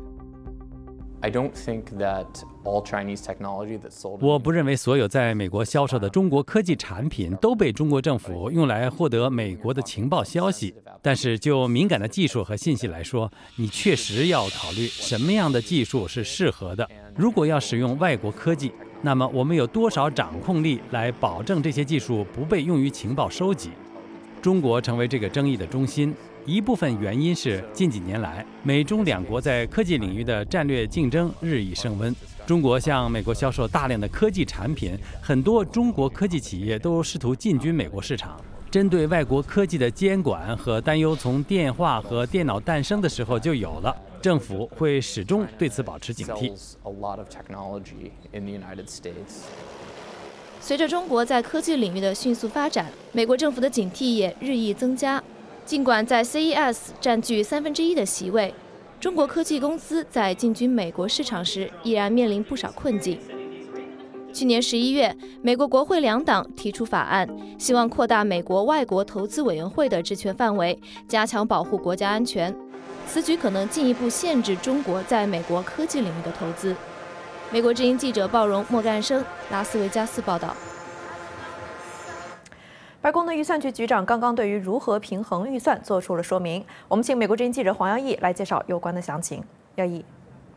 我不认为所有在美国销售的中国科技产品都被中国政府用来获得美国的情报消息，但是就敏感的技术和信息来说，你确实要考虑什么样的技术是适合的。如果要使用外国科技，那么我们有多少掌控力来保证这些技术不被用于情报收集？中国成为这个争议的中心，一部分原因是近几年来美中两国在科技领域的战略竞争日益升温。中国向美国销售大量的科技产品，很多中国科技企业都试图进军美国市场。针对外国科技的监管和担忧从电话和电脑诞生的时候就有了，政府会始终对此保持警惕。 随着中国在科技领域的迅速发展，美国政府的警惕也日益增加。尽管在 C E S 占据三分之一的席位，中国科技公司在进军美国市场时依然面临不少困境。去年十一月，美国国会两党提出法案，希望扩大美国外国投资委员会的职权范围，加强保护国家安全。此举可能进一步限制中国在美国科技领域的投资。美国之音记者鲍荣、莫干生，拉斯维加斯报道。 白宫的预算局局长刚刚对于如何平衡预算做出了说明。我们请美国之音记者黄耀义来介绍有关的详情。耀义。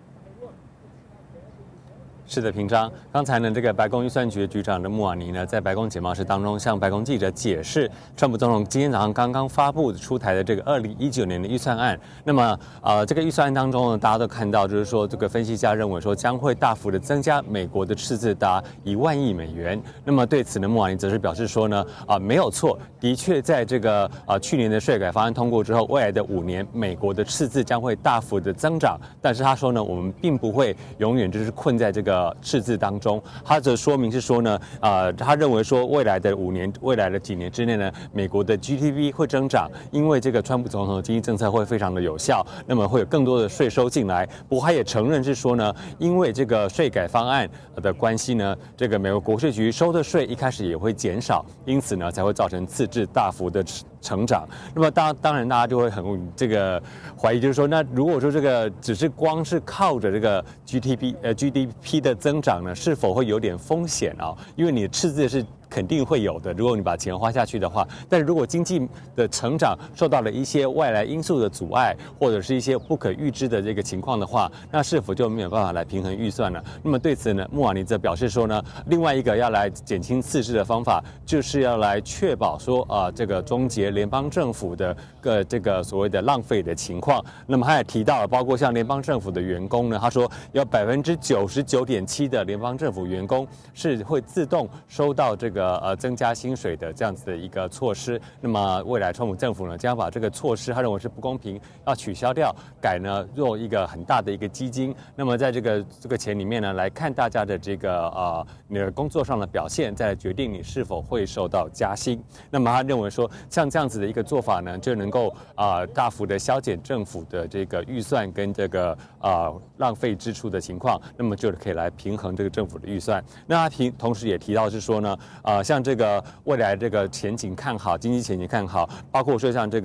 是的，平章。刚才呢，这个白宫预算局局长的穆瓦尼呢，在白宫简报室当中向白宫记者解释，川普总统今天早上刚刚发布出台的这个二零一九年的预算案。那么，呃，这个预算案当中呢，大家都看到，就是说，这个分析家认为说将会大幅的增加美国的赤字达一万亿美元。那么对此呢，穆瓦尼则是表示说呢，啊、呃，没有错，的确在这个啊、呃、去年的税改方案通过之后，未来的五年美国的赤字将会大幅的增长。但是他说呢，我们并不会永远就是困在这个赤字当中。他的说明是说呢，呃，他认为说未来的五年、未来的几年之内呢，美国的 G D P 会增长，因为这个川普总统的经济政策会非常的有效，那么会有更多的税收进来。不过他也承认是说呢，因为这个税改方案的关系呢，这个美国国税局收的税一开始也会减少，因此呢才会造成赤字大幅的成长。那么当当然大家就会很这个怀疑，就是说，那如果说这个只是光是靠着这个 G D P 呃 G D P 的增长呢，是否会有点风险啊？因为你的赤字是肯定会有的，如果你把钱花下去的话。但是如果经济的成长受到了一些外来因素的阻碍，或者是一些不可预知的这个情况的话，那是否就没有办法来平衡预算呢？那么对此呢，穆瓦尼则表示说呢，另外一个要来减轻赤字的方法，就是要来确保说啊、呃，这个终结联邦政府的个这个所谓的浪费的情况。那么他也提到了，包括像联邦政府的员工呢，他说有百分之九十九点七的联邦政府员工是会自动收到这个呃增加薪水的这样子的一个措施。那么未来川普政府呢，将把这个措施他认为是不公平，要取消掉，改呢做一个很大的一个基金。那么在这个这个钱里面呢，来看大家的这个呃你的工作上的表现，再来决定你是否会受到加薪。那么他认为说，像这样子的一个做法呢，就能够啊、呃、大幅的削减政府的这个预算跟这个啊、呃、浪费支出的情况，那么就可以来平衡这个政府的预算。那他平同时也提到是说呢，啊、呃、像这个未来这个前景看好，经济前景看好，包括说像这个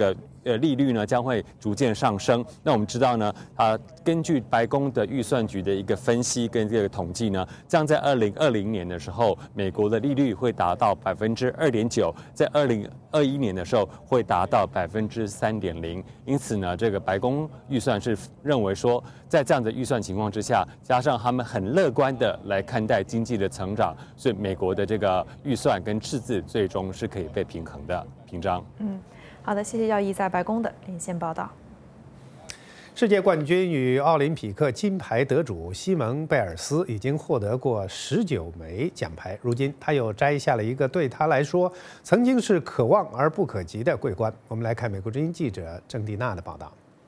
呃利率呢将会逐渐上升。那我们知道呢，啊，根据白宫的预算局的一个分析跟这个统计呢，这样在二零二零年的时候，美国的利率会达到百分之二点九，在二零二一年的时候会达到百分之三点零。因此呢，这个白宫预算是认为说，在这样的预算情况之下，加上他们很乐观的来看待经济的成长，所以美国的这个预算跟赤字最终是可以被平衡的。平章， 嗯，好的，谢谢耀义在白宫的连线报道。 世界冠军与奥林匹克金牌得主西蒙·贝尔斯已经获得过十九枚奖牌，如今他又摘下了一个对他来说曾经是可望而不可及的桂冠。我们来看美国之音记者郑蒂娜的报道。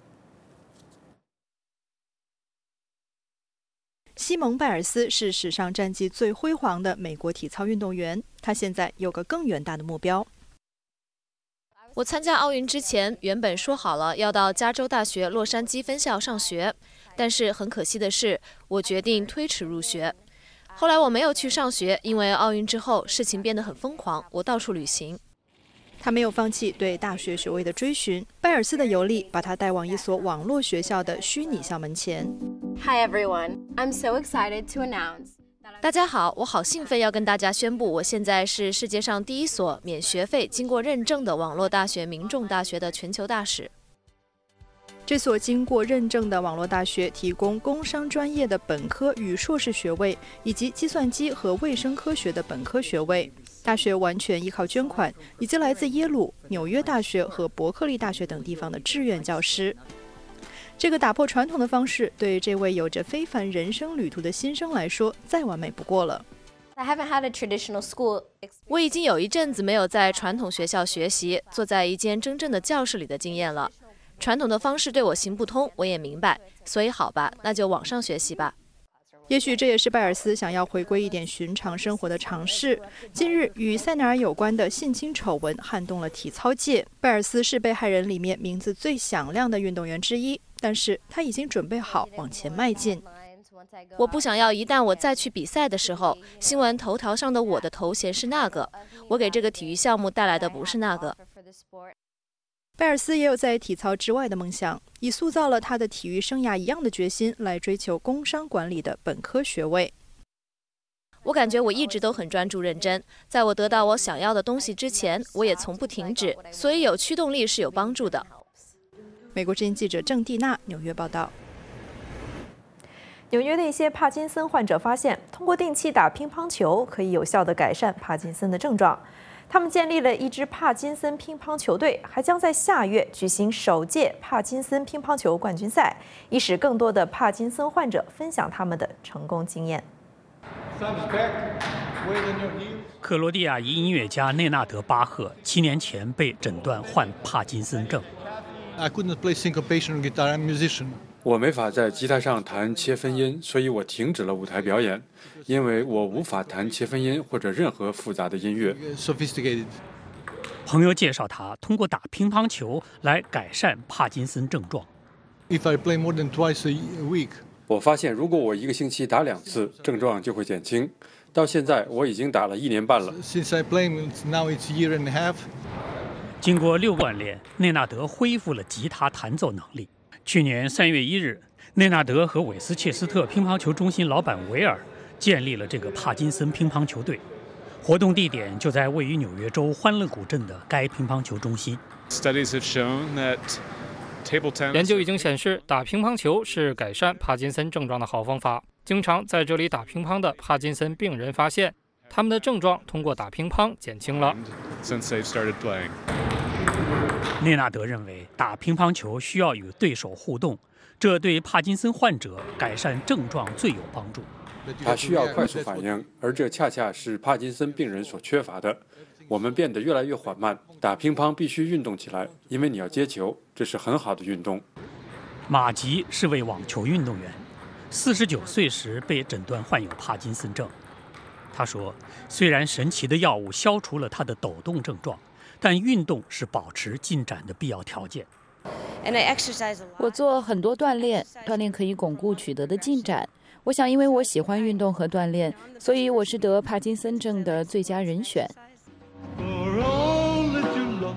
西蒙·拜尔斯是史上战绩最辉煌的美国体操运动员，他现在有个更远大的目标。 我参加奥运之前，原本说好了要到加州大学洛杉矶分校上学，但是很可惜的是，我决定推迟入学。后来我没有去上学，因为奥运之后事情变得很疯狂，我到处旅行。 他没有放弃对大学学位的追寻，拜尔斯的游历把他带往一所网络学校的虚拟校门前。 Hi everyone, I'm so excited to announce. 大家好，我好兴奋要跟大家宣布，我现在是世界上第一所免学费、经过认证的网络大学——民众大学的全球大使。 这所经过认证的网络大学提供工商专业的本科与硕士学位，以及计算机和卫生科学的本科学位。大学完全依靠捐款，以及来自耶鲁、纽约大学和伯克利大学等地方的志愿教师。这个打破传统的方式，对这位有着非凡人生旅途的新生来说，再完美不过了。 I haven't had a traditional school. 我已经有一阵子没有在传统学校学习，坐在一间真正的教室里的经验了。传统的方式对我行不通，我也明白，所以好吧，那就网上学习吧。 也许这也是拜尔斯想要回归一点寻常生活的尝试。近日，与塞纳尔有关的性侵丑闻撼动了体操界。拜尔斯是被害人里面名字最响亮的运动员之一，但是他已经准备好往前迈进。 我不想要一旦我再去比赛的时候，新闻头条上的我的头衔是那个，我给这个体育项目带来的不是那个。 拜尔斯也有在体操之外的梦想，以塑造了他的体育生涯一样的决心来追求工商管理的本科学位。 我感觉我一直都很专注认真，在我得到我想要的东西之前，我也从不停止，所以有驱动力是有帮助的。 美国之音记者郑蒂娜纽约报道。 纽约的一些帕金森患者发现，通过定期打乒乓球可以有效地改善帕金森的症状。他们建立了一支帕金森乒乓球队，还将在下月举行首届帕金森乒乓球冠军赛，以使更多的帕金森患者分享他们的成功经验。 克罗地亚裔音乐家内纳德·巴赫七年前被诊断患帕金森症。 I couldn't play syncopation guitar. I'm a musician. 我没法在吉他上弹切分音，所以我停止了舞台表演，因为我无法弹切分音或者任何复杂的音乐。 Sophisticated. 朋友介绍他通过打乒乓球来改善帕金森症状。 If I play more than twice a week. 我发现如果我一个星期打两次，症状就会减轻。到现在我已经打了一年半了。 Since I play, now it's a year and a half. 经过六个锻炼，内纳德恢复了吉他弹奏能力。去年三月一日，内纳德和韦斯切斯特乒乓球中心老板维尔建立了这个帕金森乒乓球队，活动地点就在位于纽约州欢乐谷镇的该乒乓球中心。 研究已经显示，打乒乓球是改善帕金森症状的好方法。经常在这里打乒乓的帕金森病人发现，他们的症状通过打乒乓减轻了。 内纳德认为，打乒乓球需要与对手互动，这对帕金森患者改善症状最有帮助。 他需要快速反应，而这恰恰是帕金森病人所缺乏的。我们变得越来越缓慢，打乒乓必须运动起来，因为你要接球，这是很好的运动。 马吉是位网球运动员，四十九岁时被诊断患有帕金森症。他说，虽然神奇的药物消除了他的抖动症状，但运动是保持进展的必要条件。 我做很多锻炼，锻炼可以巩固取得的进展。我想，因为我喜欢运动和锻炼，所以我是得帕金森症的最佳人选。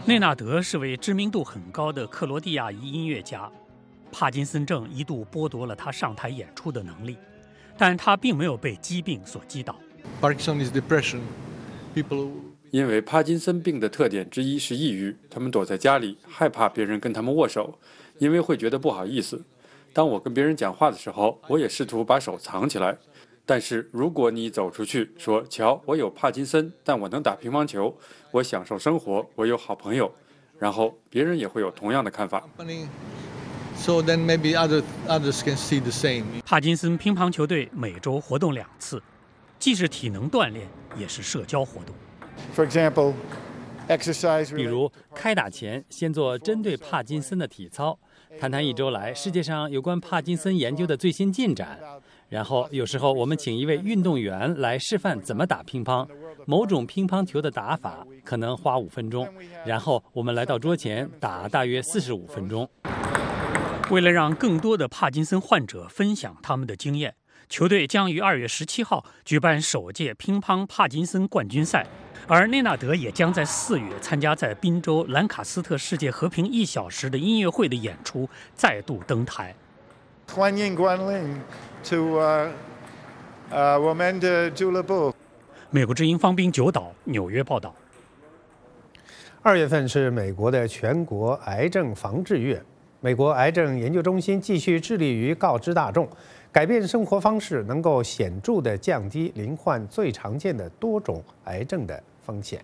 内纳德是位知名度很高的克罗地亚裔音乐家，帕金森症一度剥夺了他上台演出的能力，但他并没有被疾病所击倒。 Parkinson is depression. People 因为帕金森病的特点之一是抑郁，他们躲在家里，害怕别人跟他们握手，因为会觉得不好意思。当我跟别人讲话的时候，我也试图把手藏起来。但是如果你走出去说，瞧，我有帕金森，但我能打乒乓球，我享受生活，我有好朋友，然后别人也会有同样的看法。 So then maybe other, others can see the same. 帕金森乒乓球队每周活动两次，既是体能锻炼，也是社交活动。 For example, exercise. 比如开打前先做针对帕金森的体操，谈谈一周来世界上有关帕金森研究的最新进展。然后有时候我们请一位运动员来示范怎么打乒乓，某种乒乓球的打法可能花五分钟，然后我们来到桌前打大约四十五分钟。为了让更多的帕金森患者分享他们的经验，球队将于二月十七号举办首届乒乓帕金森冠军赛，而内纳德也将在四月参加在宾州兰卡斯特世界和平一小时的音乐会的演出，再度登台。 欢迎光临 to 呃呃我们的俱乐部。 美国之音方滨九岛纽约报道。 二月份是美国的全国癌症防治月。美国癌症研究中心继续致力于告知大众，改变生活方式能够显著地降低罹患最常见的多种癌症的风险。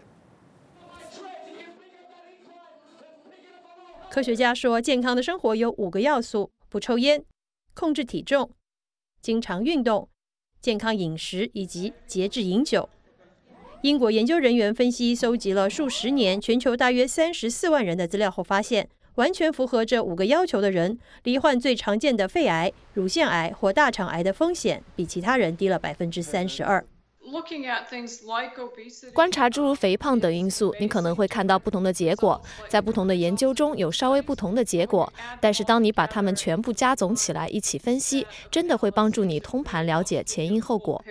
科学家说，健康的生活有五个要素：不抽烟、控制体重、经常运动、健康饮食以及节制饮酒。英国研究人员分析搜集了数十年全球大约三十四万人的资料后发现，完全符合这五个要求的人，罹患最常见的肺癌、乳腺癌或大肠癌的风险比其他人低了百分之三十二。 观察诸如肥胖等因素，你可能会看到不同的结果，在不同的研究中有稍微不同的结果，但是当你把它们全部加总起来一起分析，真的会帮助你通盘了解前因后果。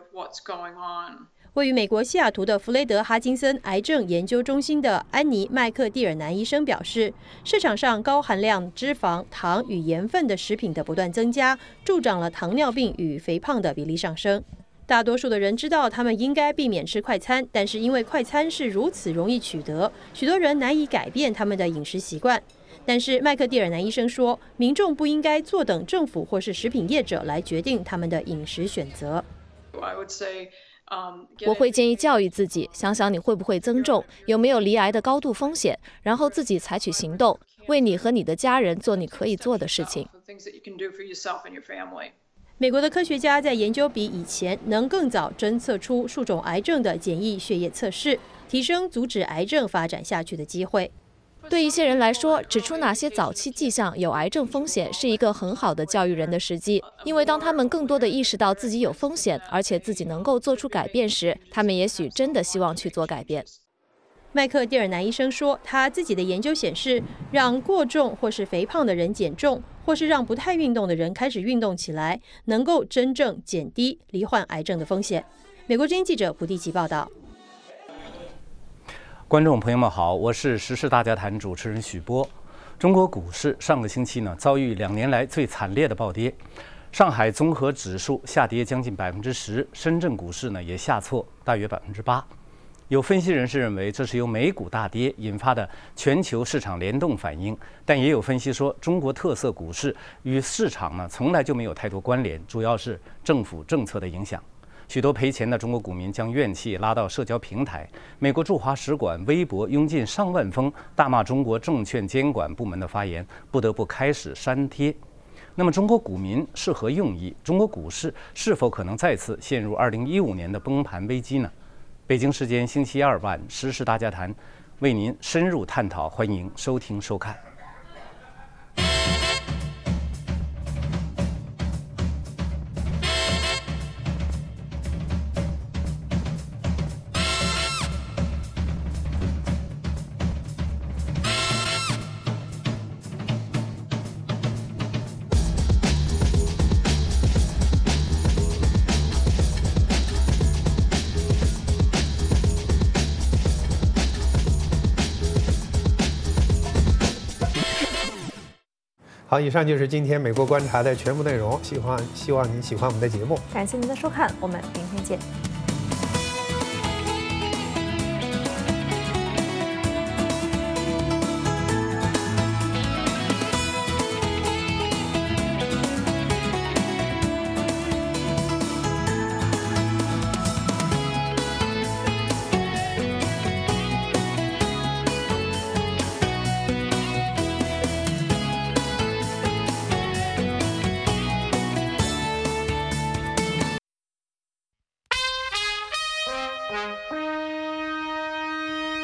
位于美国西雅图的弗雷德哈金森癌症研究中心的安妮麦克蒂尔南医生表示，市场上高含量脂肪、糖与盐分的食品的不断增加，助长了糖尿病与肥胖的比例上升。大多数的人知道他们应该避免吃快餐，但是因为快餐是如此容易取得，许多人难以改变他们的饮食习惯。但是麦克蒂尔南医生说，民众不应该坐等政府或是食品业者来决定他们的饮食选择。 我会建议教育自己，想想你会不会增重，有没有罹癌的高度风险，然后自己采取行动，为你和你的家人做你可以做的事情。 美国的科学家在研究比以前能更早侦测出数种癌症的简易血液测试，提升阻止癌症发展下去的机会。 对一些人来说，指出哪些早期迹象有癌症风险是一个很好的教育人的时机，因为当他们更多地意识到自己有风险，而且自己能够做出改变时，他们也许真的希望去做改变。 麦克蒂尔南医生说，他自己的研究显示，让过重或是肥胖的人减重，或是让不太运动的人开始运动起来，能够真正减低罹患癌症的风险。美国之音记者卜地奇报道。 观众朋友们好，我是时事大家谈主持人许波。中国股市上个星期呢遭遇两年来最惨烈的暴跌，上海综合指数下跌将近百分之十，深圳股市呢也下挫大约百分之八。有分析人士认为这是由美股大跌引发的全球市场联动反应，但也有分析说中国特色股市与市场呢从来就没有太多关联，主要是政府政策的影响。许多赔钱的中国股民将怨气拉到社交平台，美国驻华使馆微博涌进上万封大骂中国证券监管部门的发言，不得不开始删帖。那么中国股民是何用意？中国股市是否可能再次陷入二零一五年的崩盘危机呢？北京时间星期二晚，时事大家谈为您深入探讨，欢迎收听收看。 好，以上就是今天美国观察的全部内容，希望希望您喜欢我们的节目。 感谢您的收看，我们明天见。